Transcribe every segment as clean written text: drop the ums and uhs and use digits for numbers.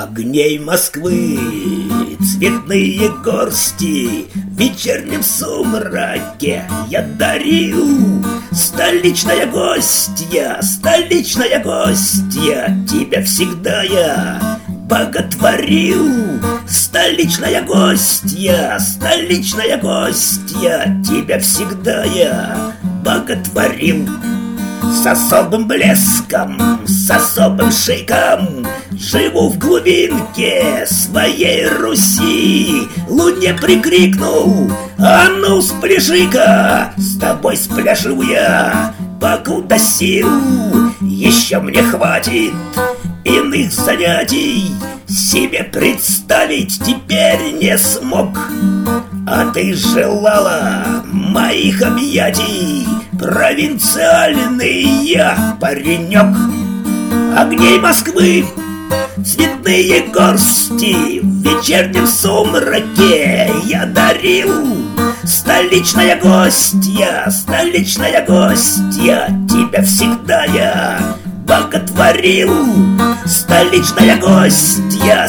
Огней Москвы, цветные горсти, в вечернем сумраке я дарю. Столичная гостья, тебя всегда я боготворю. Столичная гостья, тебя всегда я боготворил. С особым блеском, с особым шиком живу в глубинке своей Руси. Луне прикрикнул: а ну спляши-ка, с тобой спляшу я, покуда сил еще мне хватит иных занятий. Себе представить теперь не смог. А ты желала моих объятий, провинциальный я паренек. Огней Москвы, цветные горсти, в вечернем сумраке я дарил. Столичная гостья, тебя всегда я боготворил. Столичная гостья,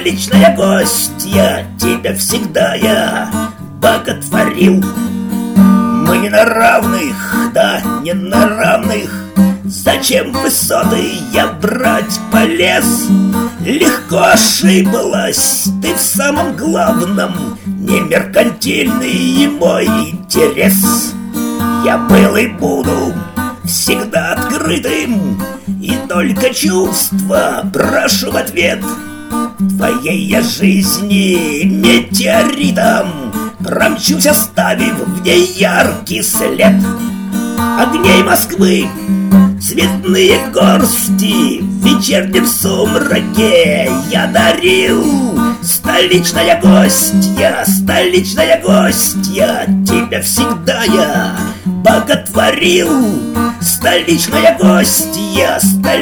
тебя всегда я боготворил. Мы не на равных, да, не на равных. Зачем высоты я брать полез? Легко ошиблась ты в самом главном, не меркантильный мой интерес. Я был и буду всегда открытым, и только чувства прошу в ответ. Твоей я жизни метеоритом промчусь, оставив в ней яркий след. Огней Москвы, цветные горсти, в вечернем сумраке я дарил. Столичная гостья, тебя всегда я боготворил. Столичная гостья,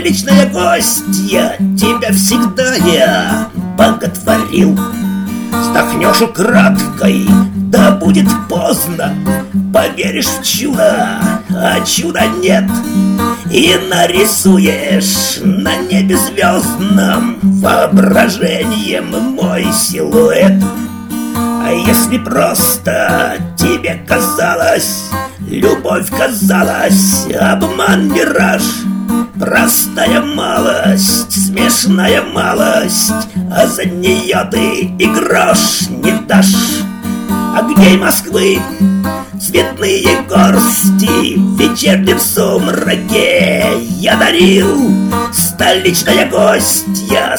тебя всегда я боготворил. Вздохнешь украдкой, да будет поздно. Поверишь в чудо, а чуда нет, и нарисуешь на небе звездном воображением мой силуэт. А если просто тебе казалось, любовь казалась, обман, мираж, простая малость, смешная малость, а за нее ты и грош не дашь. Огней Москвы, цветные горсти, в вечернем сумраке я дарил. Столичная гостья,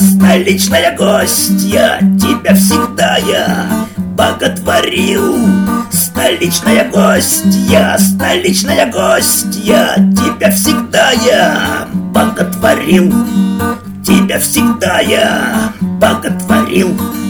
тебя всегда я боготворил. Столичная гостья, тебя всегда я боготворил. Тебя всегда я боготворил.